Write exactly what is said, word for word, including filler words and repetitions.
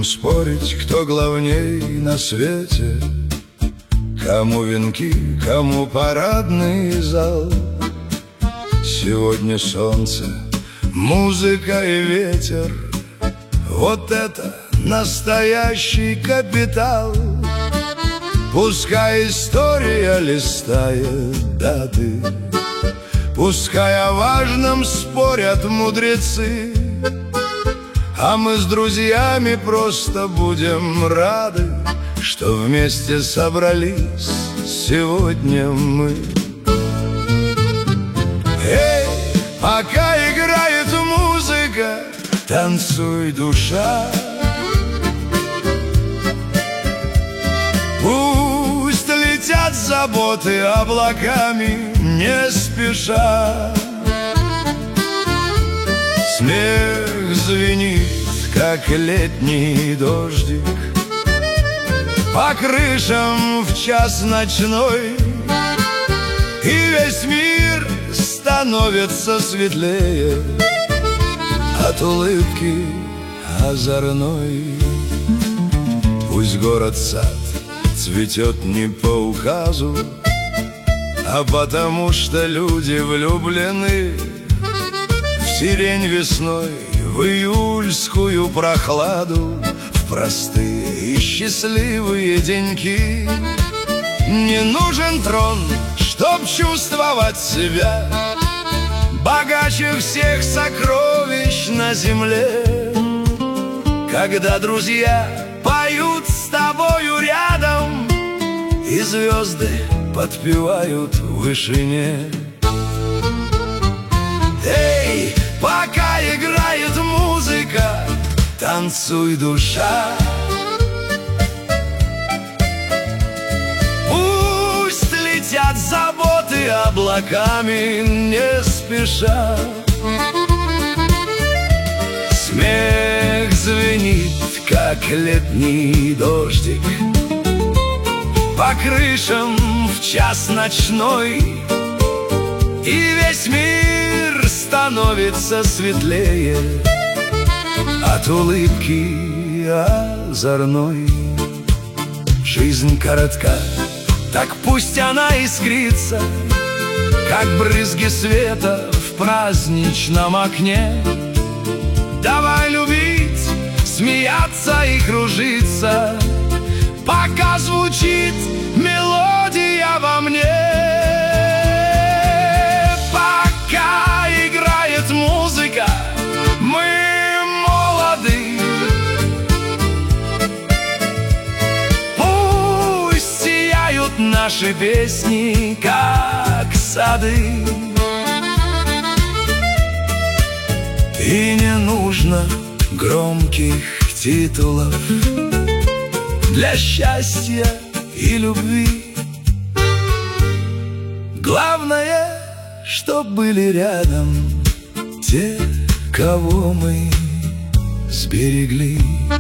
спорить, кто главней на свете, кому венки, кому парадный зал. Сегодня солнце, музыка и ветер — вот это настоящий капитал. Пускай история листает даты, пускай о важном спорят мудрецы, а мы с друзьями просто будем рады, что вместе собрались сегодня мы. Эй, пока играет музыка, танцуй, душа. Пусть летят заботы облаками не спеша. Смех звенит, как летний дождик, по крышам в час ночной, и весь мир становится светлее от улыбки озорной. Пусть город-сад цветет не по указу, а потому что люди влюблены в сирень весной, в июльскую прохладу, в простые и счастливые деньки. Не нужен трон, чтоб чувствовать себя богаче всех сокровищ на земле. Когда друзья поют с тобою рядом, и звезды подпевают в вышине. Эй, пока играет музыка, танцуй, душа. Пусть летят заботы облаками не спеша. Смех звенит, как летний дождик, по крышам в час ночной, и весь мир становится светлее от улыбки озорной. Жизнь коротка, так пусть она искрится, как брызги света в праздничном окне. Давай любить, смеяться и кружиться, пока звучит мелодия во мне. Пока играет музыка, мы молоды. Пусть сияют наши песни, как сады. И не нужно громких титулов для счастья и любви. Главное, чтоб были рядом те, кого мы сберегли.